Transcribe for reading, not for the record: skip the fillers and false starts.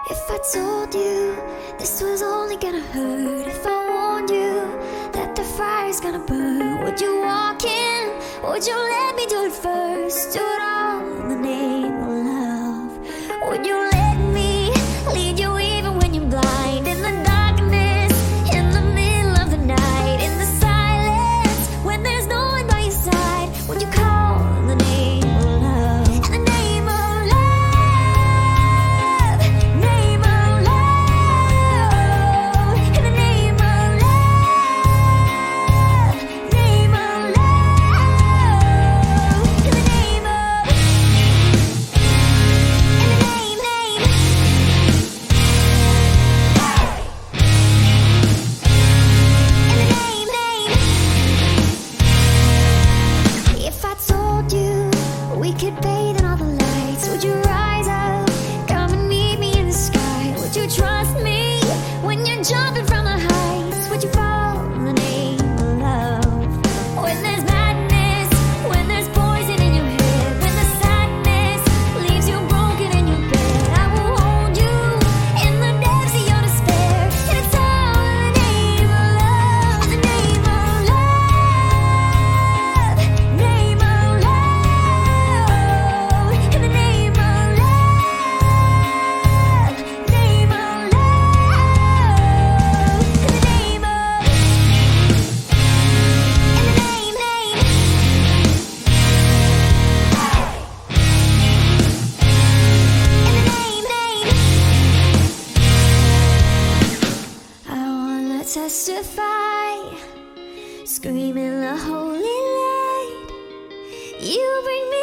If I told you this was only gonna hurt, if I warned you that the fire's gonna burn, would you walk in? Would you let me do it first? Do it all in the name of love. Would you let me lead you even when you're blind? In the darkness, in the middle of the night, in the silence, when there's no one by your side, would you call in the name of love? In the name of love, name of love, in the name of love, name of love, in the name of, in the name, in the name. If I told you we could bathe in all the lights, would you rise up, come and meet me in the sky? Would you trust me when you're jumping from the heights? Would you fall in the name of love? When there's madness, when there's poison in your head, when the sadness leaves you broken in your bed, I will hold you in the depths of your despair. And it's all in the name of love, the name of love, name of love, in the name of love, name of love, in the name of, in the name, in the name. I wanna testify, screaming the holy light. You bring me